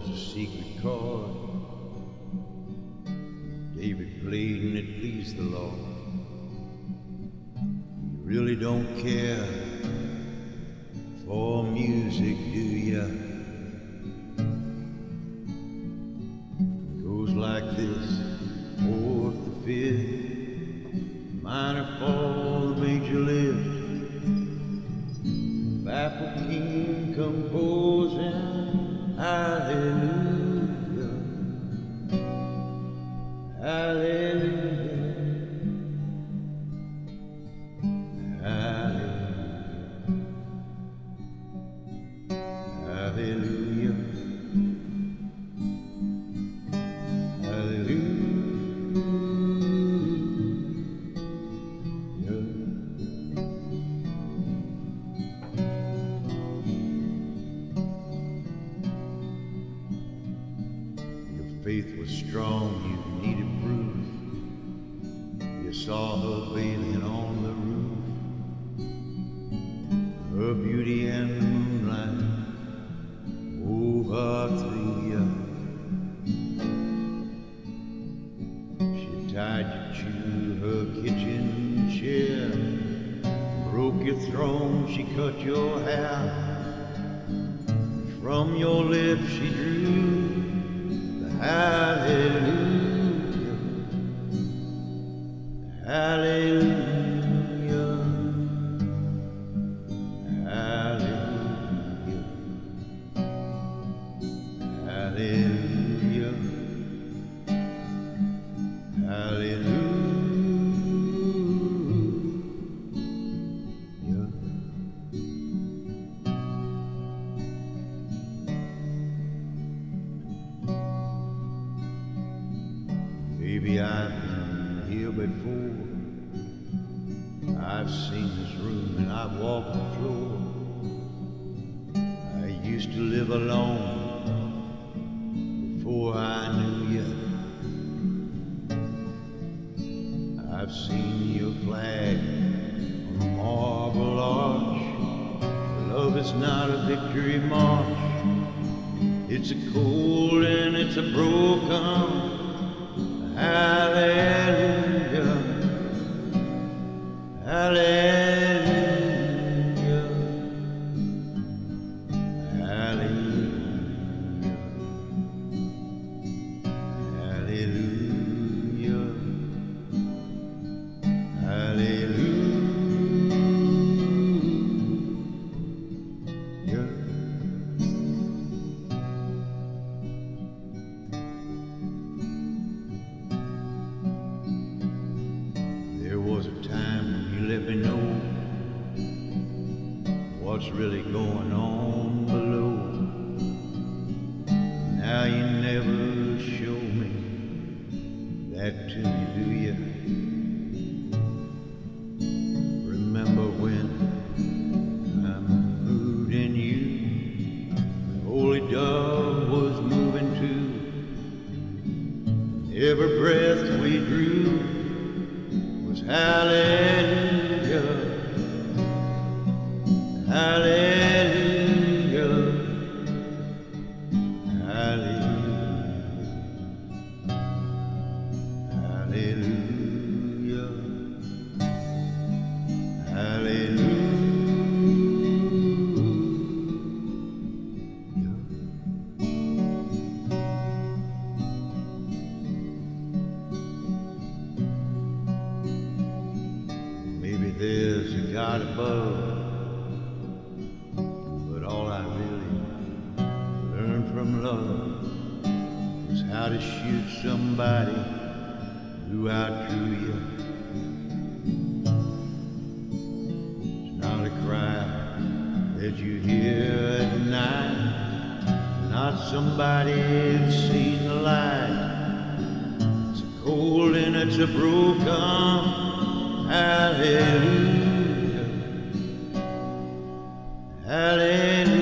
was a secret chord David played and it pleased the Lord. You really don't care for music, do ya? It goes like this: fourth, the fifth, minor fall, the major lift, baffled king composing hallelujah, hallelujah, hallelujah, hallelujah. Faith was strong, you needed proof. You saw her bathing on the roof. Her beauty and the moonlight wove her through you. She tied you to her kitchen chair, broke your throne, she cut your hair. From your lips she drew hallelujah, hallelujah, hallelujah, hallelujah, hallelujah. Maybe I've been here before. I've seen this room and I've walked the floor. I used to live alone before I knew you. I've seen your flag on a marble arch. Love is not a victory march. It's a cold and it's a broken hallelujah, hallelujah, hallelujah, hallelujah, hallelujah. There was a time when you let me know what's really going on below. Now you never show me that to me, do you? Remember when I moved in you, the holy dove was moving too. Every breath we drew was hallelujah, hallelujah, hallelujah, hallelujah, hallelujah. Maybe there's a God above, but all I really learned from love was how to shoot somebody who outdrew you. It's not a cry that you hear at night, not somebody who's seen the light. It's a cold and it's a broken hallelujah, hallelujah.